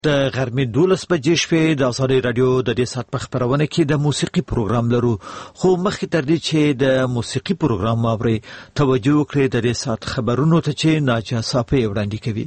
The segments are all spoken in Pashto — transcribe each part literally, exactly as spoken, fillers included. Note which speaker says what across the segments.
Speaker 1: د غرمې دولس بجې شوې د ازادي رادیو د دې سات په خبرونه کې د موسیقي پروګرام لرو، خو مخکې تر دې چې د موسیقي پروګرام اوري توجه وکړئ د دې سات خبرونو ته چې ناجا صافي وړاندې کوي.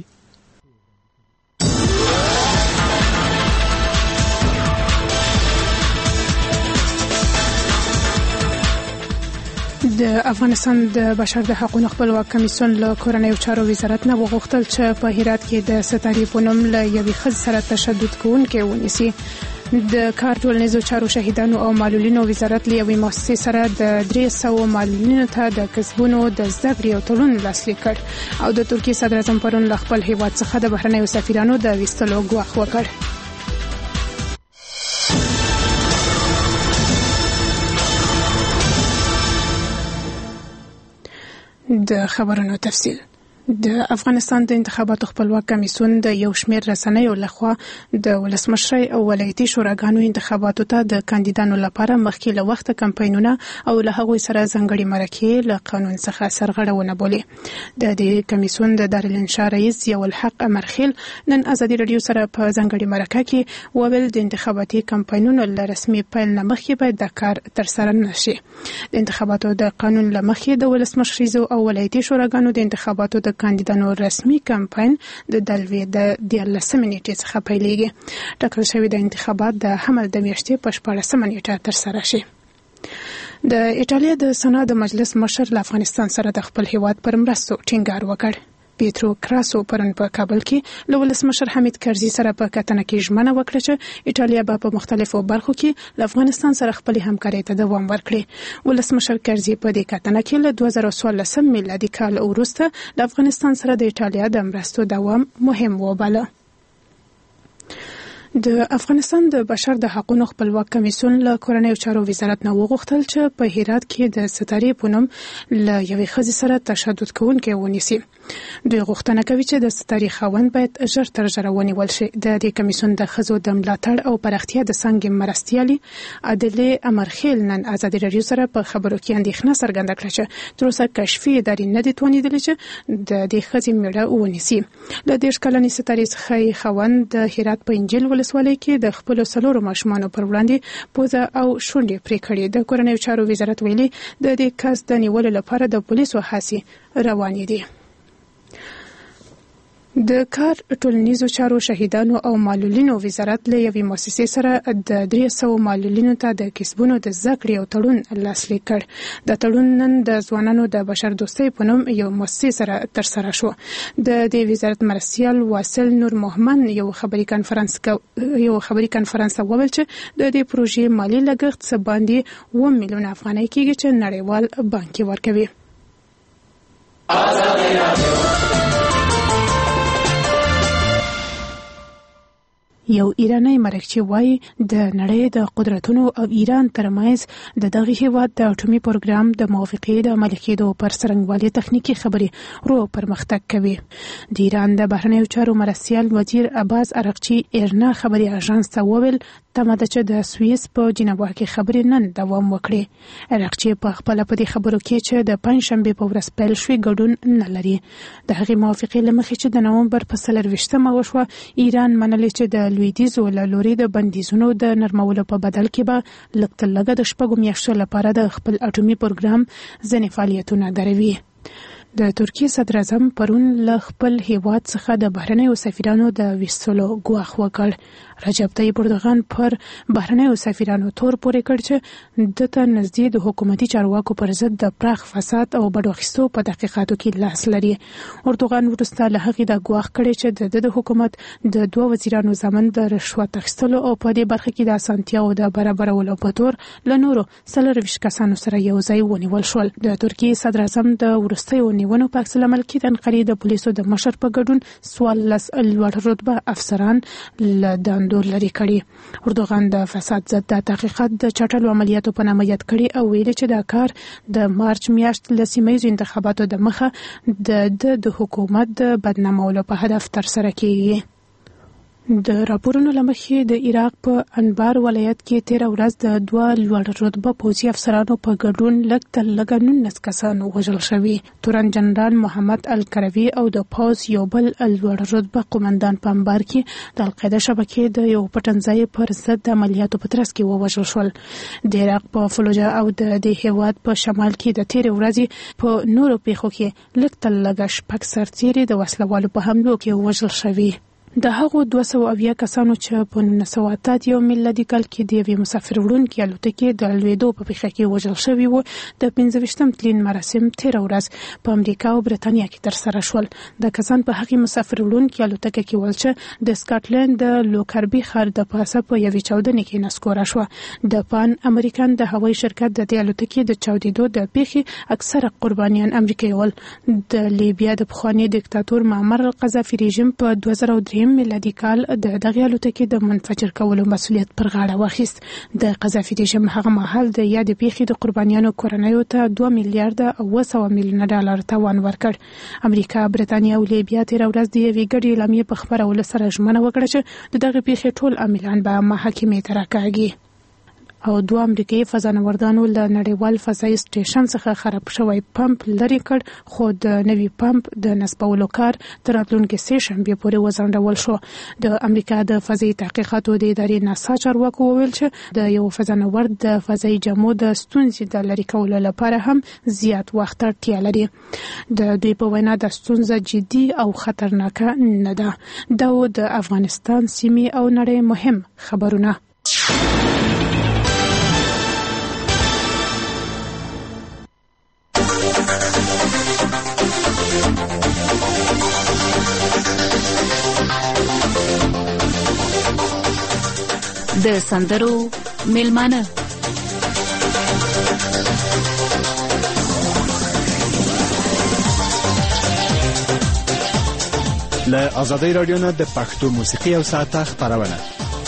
Speaker 2: د افغانستان د بشر د حقوقو خپلواک کمیسیون له کورنیو چارو وزارت نه وغوښتل چې په هرات کې د ستاري په نوم له یوې ښځې سره تشدد کوونکي ونیسي. د کار ټولنیزو چارو شهیدانو او معلولینو وزارت له یوې مؤسسې سره د درې سوه معلولینو ته د کسبونو د زده کړې یو تړون لاسلیک کړ او د ترکیې صدر اعظم پرون له خپل هیواد څخه د بهرنیو سفیرانو د ویستلو ګواښ وکړ. د خبرونو تفصیل. د افغانستان د انتخاباتو خپلواک کمیسیون د یو شمېر رسنیو لخوا د ولسمشرۍ او ولایتي شوراګانو انتخاباتو ته د کاندیدانو لپاره مخکې له وخته کمپاینونه او له هغوی سره ځانګړي مرکې له قانون څخه سرغړونه بولي. د دې کمیسیون د دارالانشا رئیس ضیاءالحق امرخیل نن ازادي رادیو سره په ځانګړي مرکه کې وویل د انتخاباتي کمپاینونو له رسمي پیل نه مخکې باید دا کار ترسره نشي. د انتخاباتو د قانون له مخې د ولسمشریزو او ولایتي شوراګانو د انتخاباتو د کاندیدانو رسمي کمپاین د دلوي د دیارلسمې نیټې څخه پیلېږي. ټاکل شوی د انتخابات د حمل د میاشتې په شپاړسمه نیټه ترسره شي. د ایټالیا د سنا د مجلس مشر له افغانستان سره د خپل هیواد پر مرستو ټینګار وکړ. پیترو کراسو پرون په کابل کې له ولسمشر حمید کرزي سره په کتنه کې ژمنه وکړه چې ایټالیا به په مختلفو برخو کې له افغانستان سره خپل همکاري ته دوام ورکړي. ولسمشر کرزي په دې کتنه کې له دوه زره څوارلسم میلادي کال وروسته د افغانستان سره د ایټالیا د مرستو دوام مهم وباله. د افغانستان د بشر د حقوقو خپلواک کمیسیون له کورنیو چارو وزارت نه وغوښتل چې په هرات کې د ستاري په نوم له یوې ښځې سره تشدد کوونکي ونیسي. دوی غوښتنه کوي چې د ستاري خاوند باید ژر تر ژره ونیول شي. د دې کمیسیون د ښځو د ملاتړ او پراختیا د څانګې مرستیالي عادلې امرخیل نن ازادي رادیو سره په خبرو کې اندېښنه څرګنده کړه چې تر اوسه کشفي ادارې نه دي توانیدلې چې د دې ښځې مېړه ونیسي. له دېرش کلنې ستاري څخه خاوند د هرات په انجیل ولسوالۍ کې د خپل څلورو ماشومانو پر وړاندې پوزه او شونډې پرې کړې. د کورنیو چارو وزارت ویلي د دې کس د نیولو لپاره د پولیسو هڅې روانې دي. د کار ټولنیزو چارو شهیدانو او معلولینو وزارت له یوې مؤسسې سره د درې سوه معلولینو ته د کسبونو د زده کړې یو تړون لاسلیک کړ. د تړون نن د ځوانانو د بشر دوستۍ په نوم یو مؤسسې سره ترسره شو. د دې وزارت مرستیال واصل نور محمد یو خبري کانفرنس یو خبري کانفرنس وویل چې د دې پروژې مالی لګښت څه باندې اووه میلیونه افغانۍ کېږي چې نړیوال بانک ورکوي. یو ایرانی مرکچی وایي د نړۍ د قدرتونو او ایران ترمنځ د دغه هیواد د اټومي پروګرام د موافقې د عملي کېدو پر څرنګوالي تخنیکي خبرې ورو پرمختګ کوي. د ایران د بهرنیو چارو مرستیال وزیر عباس ارغچی ایرنا خبري اژانس ته وویل تمه ده چې د سویس په جنیوا کې خبرې نن دوام وکړي. ارغچی په خپل په دې خبرو کې چې د پنځشنبه په ورځ پیل شوی ګډون نه لري. د هغې موافقې لمخې چې د نومبر په څلرویشتمه وشوه ایران منلې چې د لویدیځو له لوري د بندیزونو د نرمولو په بدل کې به لږ تر لږه د شپږو میاشتو لپاره د خپل اټومي پروګرام ځینې فعالیتونه دروي. د ترکیې صدر اعظم پرون له خپل هیواد څخه د بهرنیو سفیرانو د ویستلو ګواښ وکړ. رجب طیب اردوغان پر بهرنیو سفیرانو تور پورې کړ چې دته نږدې د حکومتي چارواکو پر ضد د پراخ فساد او بډو اخیستو په تحقیقاتو کې لاس لري. اردوغان وروسته له هغې دا ګواښ کړی چې د د حکومت د دوه وزیرانو زمن د رشوت اخیستلو او په دې برخه کې د اسانتیاو د برابرولو په تور له نورو څلرویشت کسانو سره یو ځای ونیول شول. د ترکیې صدر اعظم د وروستیو نیونو په عکس العمل کې د انقرې د پولیسو د مشر په ګډون څوارلس لوړ رتبه افسران له دندو لرې کړي. اردوغان د فساد ضد د تحقیقات د چټلو عملیاتو په نامه یاد کړي او ویلي چې دا کار د مارچ میاشت له سیمه ییزو انتخاباتو د مخه د د حکومت د بدنامولو په هدف ترسره کیږي. د راپورونو لمخې د عراق په انبار ولایت کې تیر ورځ د دوه لوړ رتبه پوځي افسرانو په ګډون لږ تر لږه نولس کسان وژل شوي. تورن جنرال محمد الکروي او د پوځ یو بل لوړ رتبه قومندان په انبار کې د القاعده شبکې د یو پټنځای پر ضد د عملیاتو په ترڅ کې ووژل شول. د عراق په فلوجه او د دې هیواد په شمال کې د تیر ورځې په نورو پیښو کې لږ تر لږه شپږ سرتیري د وسلوالو په حملو کې وژل شوي. د هغو دوه سوه اویا کسانو چې په نولس سوه اته اتیا میلادي کال کې د یوې مسافر وړونکي الوتکې د لوېدو په پیښه کې وژل شوي وو. د پنځه ویشتم تلین مراسم تیره ورځ په امریکا او برېټانیا کې ترسره شول. د کسان په هغې مسافر وړونکي الوتکه کې ول چې د سکاټلند د لوکربي ښار د پاسه په یوې چاودنې کې نسکوره شوه. د پان امریکن د هوایي شرکت د دې الوتکې د چاودېدو د پیښې اکثره قربانیان امریکایي ول. د لیبیا د پخواني دیکتاتور معمر القذافي رژیم په دوه زره درې میلادي کال د دغه الوتکې د منفجر کولو مسؤلیت پر غاړه واخیست. د قذافي رژیم هغه مهال د یادې پیښې د قربانیانو کورنیو ته دوه میلیارډ او اوه سوه میلیونه ډالر تاوان ورکړ. امریکا، برېټانیا او لیبیا تېره ورځ د یوې ګډې اعلامیې په خپرولو سره ژمنه وکړه چې د دغې پیښې ټول عاملان به محاکمې ته راکاږي. او دوه امریکایي فضانوردانو له نړیوال فضایي سټیشن څخه خراب شوی پمپ لرې کړ، خو د نوي پمپ د نصبولو کار تر راتلونکي سې شنبې پورې وځنډول شو. د امریکا د فضایي تحقیقاتو د ادارې ناسا چارواکو وویل چې د یو فضانورد د فضایي جامو د ستونزې د لرې کولو لپاره هم زیات وخت اړتیا لري. د دوی په وینا د ستونزه جدي او خطرناکه نه ده. دا د افغانستان، سیمې او نړۍ مهم خبرونه.
Speaker 3: د سندرو میلمانه
Speaker 4: له آزادۍ رادیو نه د پښتو موسیقي او ساعته خبرونه.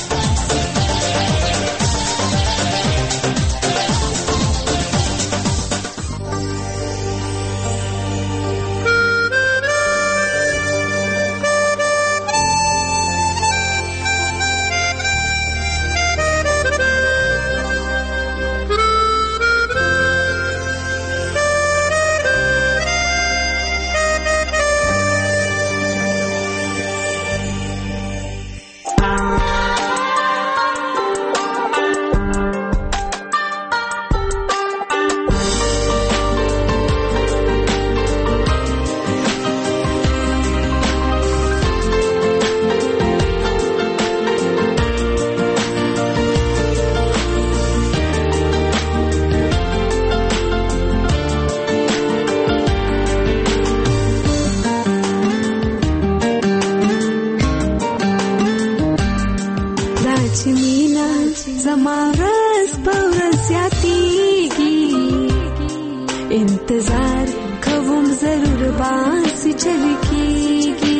Speaker 5: इंतजार कवुम जरूर बासी चलकीगी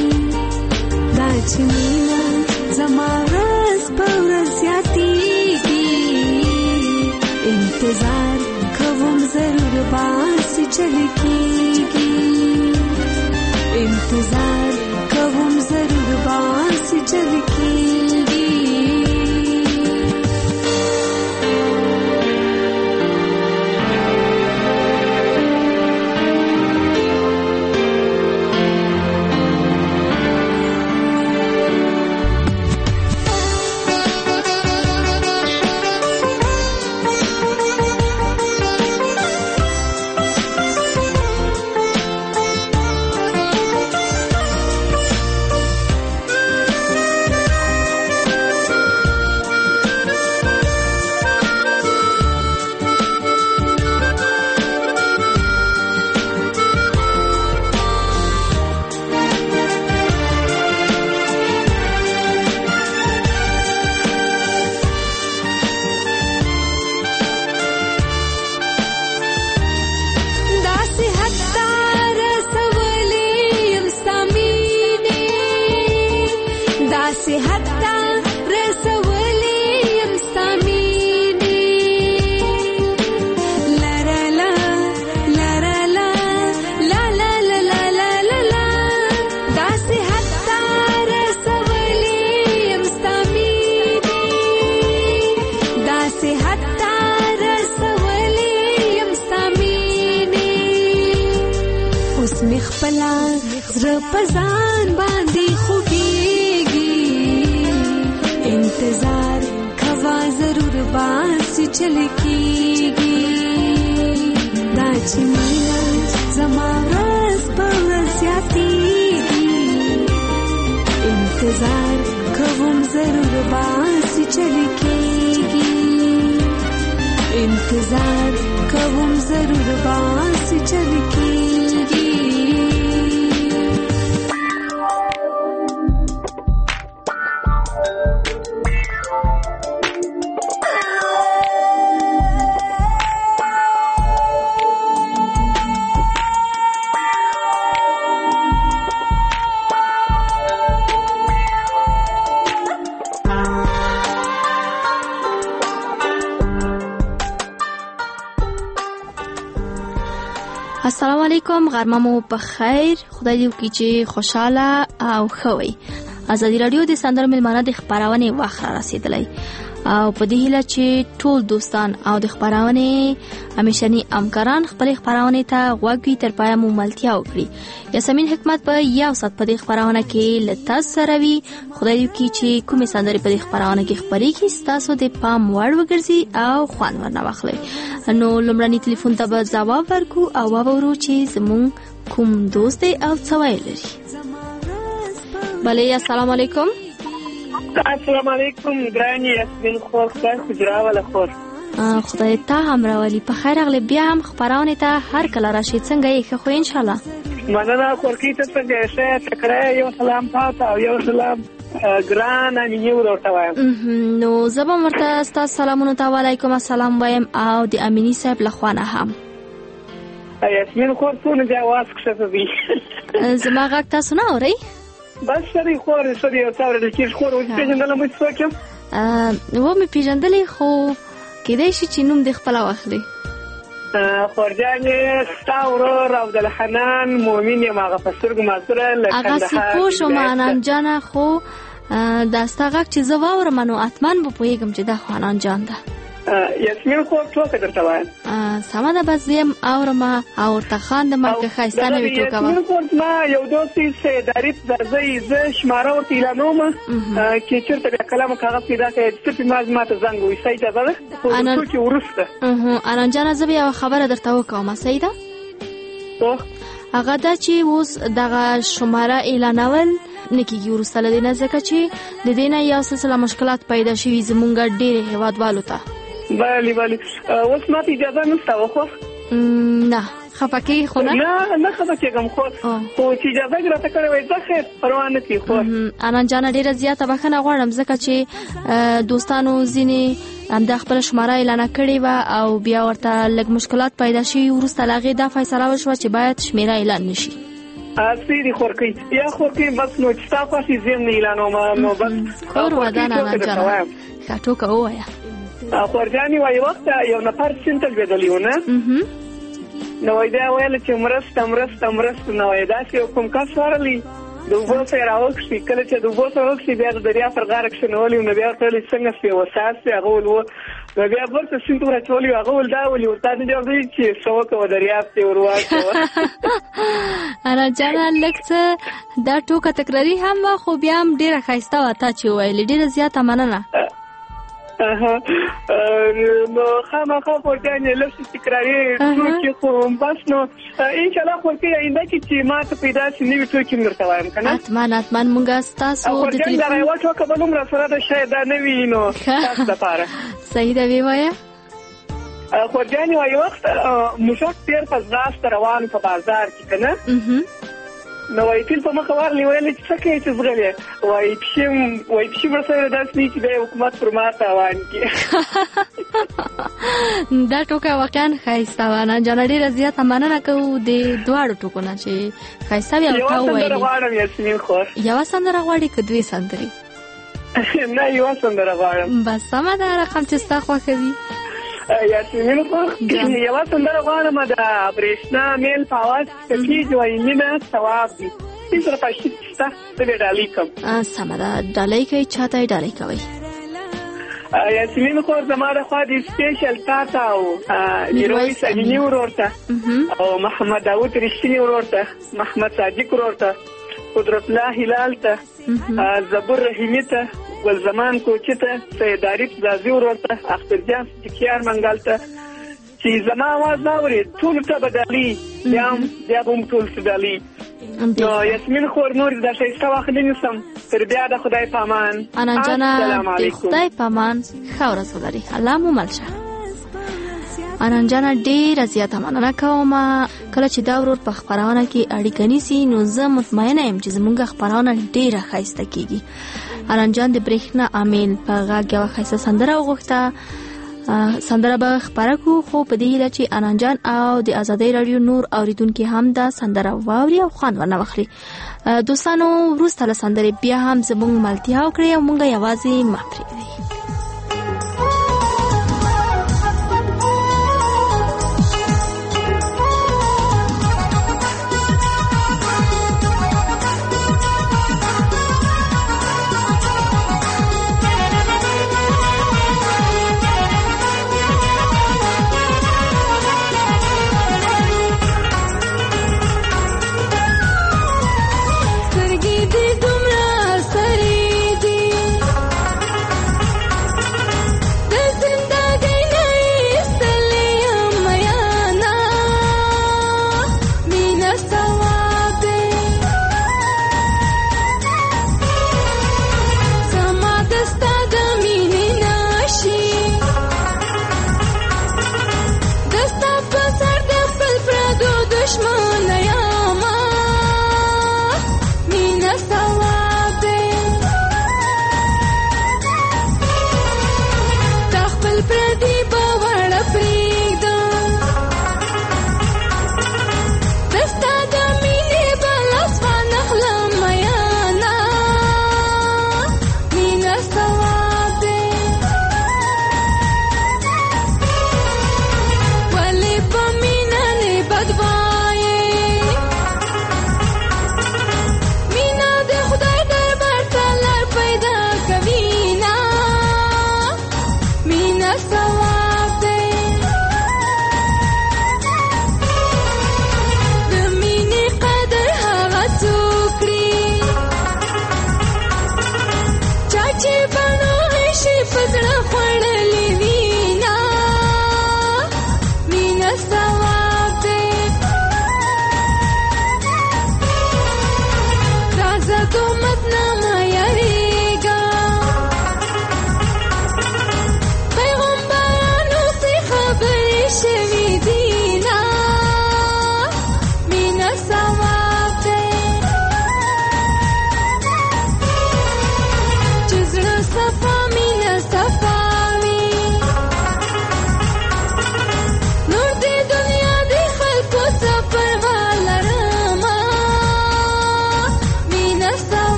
Speaker 5: दाचमीना जमारस पौरस यातीगी इंतजार कवुम जरूर बासी चलकीगी इंतजार कवुम जरूर बासी चलकीगी خپلا زړه پزان باندې خوږيږي انتظار کوا ضرور باسي چل کیږي دا چې مینا زما ورځ په ورځ زیاتیږي انتظار کوم ضرور باسي چل کیږي انتظار کوم ضرور باسي چل کیږي
Speaker 6: السلام علیکم، غرمه مو په خیر. خدای دې وکړي چې خوشاله او ښه وئ. ازادي راډیو د سندرو مېلمانه د خپرونې وخت را رسېدلی او په دې هیله چې ټول دوستان او د خپرونې همیشني همکاران خپلې خپرونې ته غوږ وي، تر پایه مو ملتیا وکړي. یاسمین حکمت په یو ساعت په دې خپرونه کې له تاسو سره وي. خدای دې وکړي چې کومې سندرې په دې خپرونه کې خپرېږي ستاسو د پام وړ وګرځي او خوند ورنه واخلئ. نو لومړني ټلیفون ته به ځواب ورکو او واورو چې زموږ کوم دوست دی او څه ویل لري. بله، السلام علیکم.
Speaker 7: السلام علیکم ګرانې یاسمین خور، خدای خجرا ولا خور.
Speaker 6: خدای ته هم راولي. په خیر راغلی. بیا هم خپرونې ته هر کله راشي. څنګه یې؟ ښه خو ان شاء الله.
Speaker 7: مننه خورکی ته څنګه یې؟ ښه تکړه. یو سلام تاسو او یو سلام ګران امینې ورته وایم.
Speaker 6: نو زه به ورته ستاسو سلامونو ته وعلیکم السلام وایم او د امینی صاحب له خوا نه هم.
Speaker 7: یاسمین خور څونه د اواز کښته دی.
Speaker 6: زما غږ تاسو نه اورئ؟
Speaker 7: بس سړی خور سړی او څاورل کېږي خور او پیژندل مې څوک یم.
Speaker 6: و مې پیژندلې خو کېدای شي چې نوم دې خپله واخلي.
Speaker 7: خورجانې ستا ورور عبدالحنان مومن یم. هغه په سترګو ماسره له کندهار.
Speaker 6: هغسې پوه شوم حنان جانه، خو دا ستا غږ چې زه واورم نو حتما به پوهېږم چې دا خو حنان جان ده.
Speaker 7: یاسمین خور ټوکه درته وایم.
Speaker 6: سمه ده، بس زه یم اورم او ورته خاندم که ښایسته نه وي ټوکه به.
Speaker 7: یاسمین خور زما یو دوست دی سیداري درځئ، زه شماره ورته اعلانوم چې چېرته بیا کلام کاغذ پیدا کړی صرف ما زما ته زنګ ووایي. څه اجازه ده؟ خو د ټوکې وروسته
Speaker 6: انان جانه زه به یوه خبره درته وکوم. صحیح ده؟ هغه دا چې اوس دغه شماره اعلانول نه کېږي وروسته له دې نه، ځکه چې د دې نه یو سلسله مشکلات پیدا شوي زمونږ ډېرې هېوادوالو ته.
Speaker 7: بله بله. اوس ما ته اجازه نشته خو؟
Speaker 6: نه خفه کېږي خو نه؟
Speaker 7: نه نه خفه کېږم خو خو چې اجازه دې راته کړې وای زه خیر پروا نه کړي. خو
Speaker 6: انان جانه ډېره زیاته بښنه غواړم، ځکه چې دوستانو ځینې همدا خپله شماره اعلانه کړې وه او بیا ورته لږ مشکلات پیدا شوي. وروسته له هغې دا فیصله وشوه چې باید شمېره اعلان نه شي.
Speaker 7: اصلي دي خورکۍ یا خورکۍ بس نو چې تا خوښي زه هم نه اعلانوم. نو بس
Speaker 6: خور ودان انان جانه ښه ټوکه ووایه.
Speaker 7: خورجانې وایي وخت یو نفر سیند ته لوېدلی و نه، نو وایي دا ویل چې مرسته مرسته مرسته. نو وایي داسې یو کوم کس ورغلی د اوبو څخه یې راوکښي. کله چې د اوبو څخه وکښي بیا د دریا پر غاړه کښېنولي. نو بیا ورته ویلې څنګه شوې وساس شوې؟ هغه ویل و. نو بیا بیرته سیند ته ورچولي. هغه ویل دا ولې ورته نه دې اورېدلي چې څه وکړه دریاب ته ور واچوه.
Speaker 6: انان جانه لږ څه دا ټوکه تکراري هم وه، خو بیا هم ډېره ښایسته وه تا چې وویلې. ډېره زیاته مننه.
Speaker 7: نو خامخا خورجانې لږ څه تکراري ټوکې خو بس. نو انشاءالله خورکۍ آینده کې چې ما ته پیدا شي نوي ټوکې م درته وایم که نه؟
Speaker 6: حتما حتما مونږ ستاسو د
Speaker 7: خورجانې دغه یوه ټوکه به هم راسره ده، شاید دا نه وي نو تاسو دپاره.
Speaker 6: صحیح ده، ویې وایه.
Speaker 7: خورجانې وایي وخت موږک ډېر په ځغاسته روان په بازار کې که نه، نو وایي فیل په مخه ورغلې ویلې چې څه کوې چې ځغلې؟ وایي پښې وایي پښې مړه سوې داسې نه چې دی حکومت پر ما تاوان کړي.
Speaker 6: دا ټوکه واقعا ښایسته وه. انان جانه ډېره زیاته مننه کوو د دواړو ټوکو نه چې ښایسته وي او تا وویلې.
Speaker 7: یوه سندره غواړم یاسمین خور.
Speaker 6: یوه سندره غواړې که دوې سندرې؟
Speaker 7: نه یوه سندره غواړم.
Speaker 6: بس سمه ده، رقم چې ستا خوښه وي.
Speaker 7: یاسمین خور یوه سندره غواړم د برېښنا میل په اواز کې کېږي وایي مینه ثواب دي. دې سره پاشي شته زه به ډالۍ کوم.
Speaker 6: سمه ده، ډالۍ کوئ. چا ته یې ډالۍ کوئ؟
Speaker 7: یاسمین خور زما د خوا د سپیشل تاته او میرویس امینی ورورته او محمد داود رښتینی ورورته، محمد صادق ورورته، قدرت الله هلال ته، زبور رحیمی ته، ګل زمان کوچی ته، سید عارف زازی ورورته، اخترجان صدیقیار منګل ته چې زما आवाज ناوري ټول ته بدالي بیا بیا هم ټول سدالي. نو یاسمین خور نور د شایسته وخت نیسم تر بیا د خدای پامان.
Speaker 6: انا جانا د خدای پامان خاور سولري الله مو ملشه. انا جانا ډیر زیاته مننه کوم کله چې دا ورور په خبرونه کې اړیکه نیسي نو زه مطمئنه یم چې زموږ خبرونه ډیره خاصه کیږي. انا جان د برېښنا عامل په غاګه خاصه سندره وغوښته سندره به خبره کو خو په دې هیله چې انانجان او د آزادۍ رادیو نور اوریدونکو هم دا سندره واوري او خوند ورنه واخلي. دوستانو وروسته له سندرې بیا هم زموږ ملتیا وکړي او مونږه یوازې مه پرېږدئ.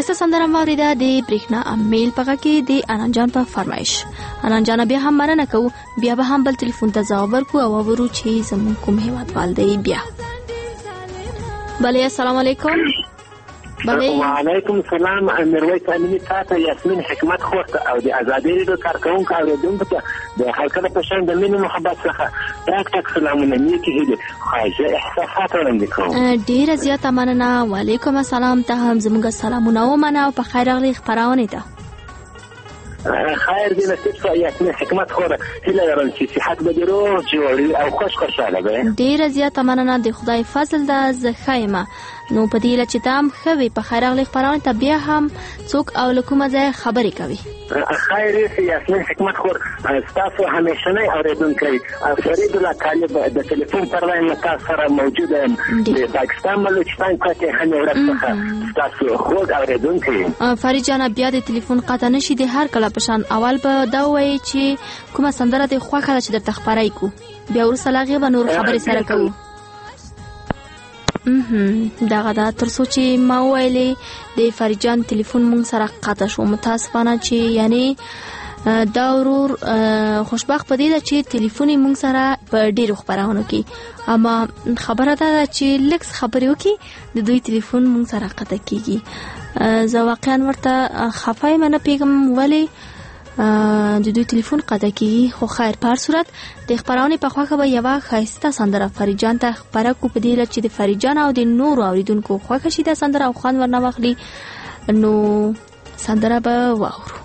Speaker 6: خسته سندره موریده د برېښنا امیل پغه کې د انانجان په فرمایش. انانجان بیا هم مننه کوو، بیا به هم بل ټلیفون ته ځواب ورکو او ورو چې زموږ کوم هیوادوال دی. بیا بله السلام علیکم.
Speaker 8: بله وعلیکم السلام. میرویس امینی تاته یاسمین حکمت خورته او د ازادي رادیو کارکونکو اوریدونکو ته د حلقه په شان د مینې محبت څخه ټاک ټاک سلامونه نیکې هیلې خواږه احساسات وړاندې کوم.
Speaker 6: ډېره زیاته مننه. وعلیکم السلام. ته هم زموږ سلامونه ومنه او په خیر راغلې خپرونې ته.
Speaker 8: خیر دی نصیب شو یاسمین حکمت خوره هیله لرم چې صحت به دې روغ جوړ او خوش خوشحاله به.
Speaker 6: ډېره زیاته مننه. د خدای فضل ده زه ښه یم. نو په دې هیله چې ته هم ښه وې. په خیر راغلې خپرونې ته بیا هم څوک او له کومه ځایه خبرې کوي؟
Speaker 8: خیر دی یاسمین حکمت خور ستاسو همیشنی اورېدونکی فرید الله طالب د ټلیفون پر لاین له تاسو سره موجود یم. د پاکستان بلوچستان کاټې هنې ورځ څخه ستاسو خوږ اورېدونکی یم.
Speaker 6: فرید جانه بیا د ټلیفون قطع نه شي د هر کله په شان. اول به دا ووایي چې کومه سندره دې خوښه ده چې درته خپره کړو، بیا وروسته له هغې به نور خبرې سره کوو. دغه دا تر څو چې ما وویلې د فرید جان ټلیفون مونږ سره قطع شو. متاسفانه چې یعنی دا ورور خوشبخت په دې ده چې ټلیفون یې مونږ سره په ډېرو خپرونو کې، اما خبره دا ده چې لږ خبرې وکړي د دوی ټلیفون مونږ سره قطع کېږي. زه واقعا ورته خفه یم، نه پوهېږم ولې د دوی ټلیفون قطع کېږي. خو خیر په هر صورت د خپرونې په خوښه به یوه ښایسته سندره فرید جان ته خپره کړو په دې هیله چې د فرید جان او د نورو اورېدونکو خوښه شي دا سندره او خوند ورنه واخلي. نو سندره به واورو.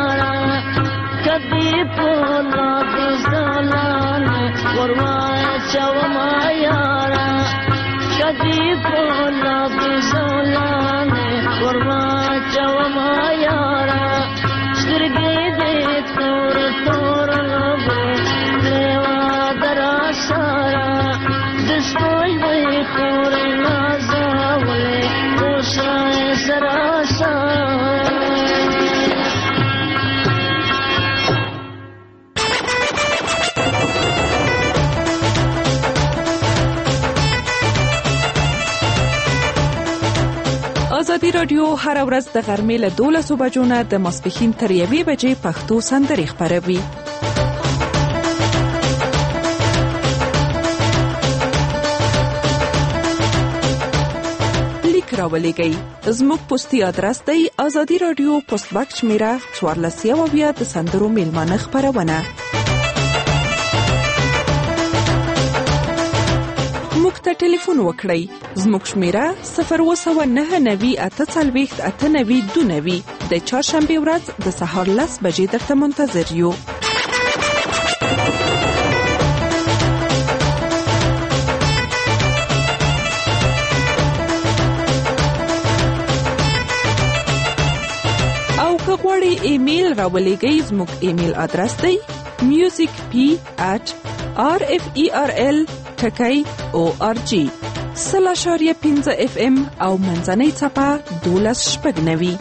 Speaker 9: Kadi pola de zalane warwa ازادي رادیو هر ورځ د غرمې له دولسو بجو نه د ماسپښین تر یوې بجې پښتو سندرې خپروي. لیک راولېږئ. زموږ پوسټي آدرس دی ازادي رادیو پوسټ باکس شمیره څوارلس یو اویا د سندرو میلمانه خپرونه. موږ ته ټلیفون وکړئ. زموږ شمیره صفر اووه سوه نهه نوي اته څلوېښت اته نوي دوه نوي. د چهارشنبې ورځ د سهار لس بجې درته منتظر یو. او که غواړئ ایمیل راولېږئ، زموږ ایمیل آدرس دی music p at r f e r l ټکی او ار جی سل اشاریه پنځه اف ام او منځنۍ څپه دولس شپږ نوي.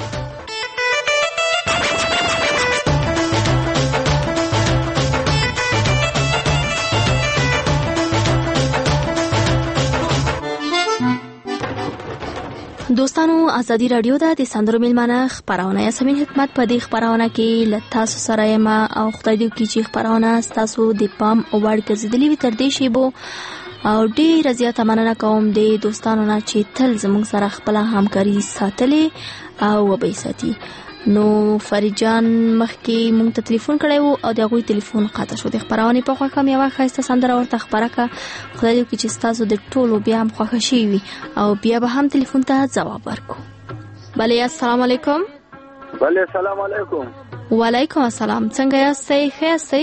Speaker 6: دوستانو، ازادي رادیو د سندرو میلمانه خبرونه یاسمین حکمت په دې خبرونه کې لته سره یم او خدای دې وکړي چې خبرونه تاسو د پام او وړ ګرځېدلې وي تر دې شی بو او ډېر زیاته مننه کوم د دوستانو نه چې تل زموږ سره خپل همکاري ساتلې او وبې ساتي. نو فریجان مخکې مونږ ته ټلیفون کړی وو او د هغوی ټلیفون قطع شو. د خبرونې په خوښه مې یوه ښایسته سندره ورته خپره کړه. خدای دې وکړي چې ستاسو د ټولو بیا هم خوښه شوې وي او بیا به هم ټلیفون ته ځواب ورکړو. بله، السلام علیکم.
Speaker 10: بله، السلام علیکم.
Speaker 6: وعلیکم السلام. څنګه یاستئ؟ ښه یاستئ؟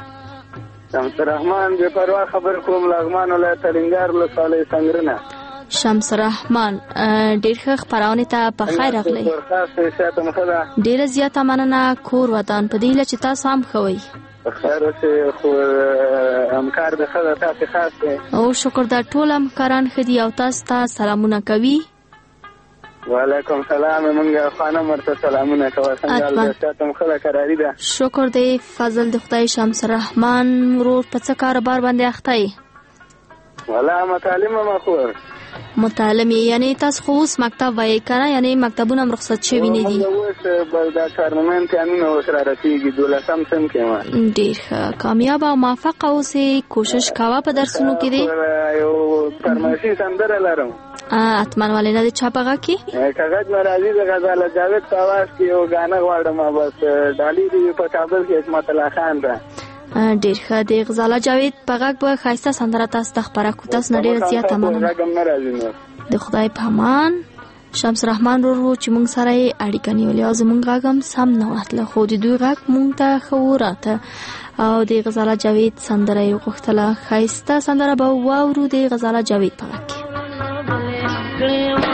Speaker 10: شمس رحمان بې پروا خبر کوم، لغمان ولایت الینګار ولسوالۍ سنګرنه.
Speaker 6: شمس رحمان، ډېر ښه خبرونه ته په خیر راغلی. ډېره زیاته مننه. کور ودان په دې هیله چې تاسو هم ښه وئ.
Speaker 10: خیر اوسې، خو همکار د ښه ده، تاسې خاص دی.
Speaker 6: او شکر ده، ټول همکاران ښه دي او تاسو ته سلامونه کوي.
Speaker 10: وعلیکم سلام. مونږ خانم ورته سلامونه کوه. څنګه حال ده؟ تاسو هم ښه ده؟ کراري ده؟
Speaker 6: شکر دی، فضل د خدای. شمس رحمان ورور په څه کاروبار باندې اخته یې؟
Speaker 10: والا متعلم یم خو.
Speaker 6: متعلم یعنی تاسو خو اوس مکتب وایي که نه؟ یعنی مکتبونه هم رخصت شوي نه دي؟
Speaker 10: اوس بل دا ټورنمنټ امتحانونه اوس را رسېږي، دولسم صنف کې یم.
Speaker 6: ډېر ښه، کامیابه او موفقه اوسئ. کوشش کوه په درسونو کې دی.
Speaker 10: یو فرمایشي سندره لرم،
Speaker 6: اتمن ولې نه د چا په غږ کې؟
Speaker 10: که غږ مې راځي د غزاله جاوید په اواز کې یو ګانه غواړم. بس ډالۍ دې په کابل کې عصمت الله خان ده.
Speaker 6: ډېر ښه، د غزاله جاوید په غږ به ښایسته سندره تاسو ته خپره کړو. تاسو نه ډېره زیاته مننه. د خدای په امان. شمس رحمان ورو چې موږ سره یې اړیکه نیولې او زموږ غږ هم سم نه ورتله، خو د دوی غږ موږ ته ښه وراته او د غزاله جاوید سندره یې غوښتله. ښایسته سندره به واورو د غزاله جاوید په غږ کې.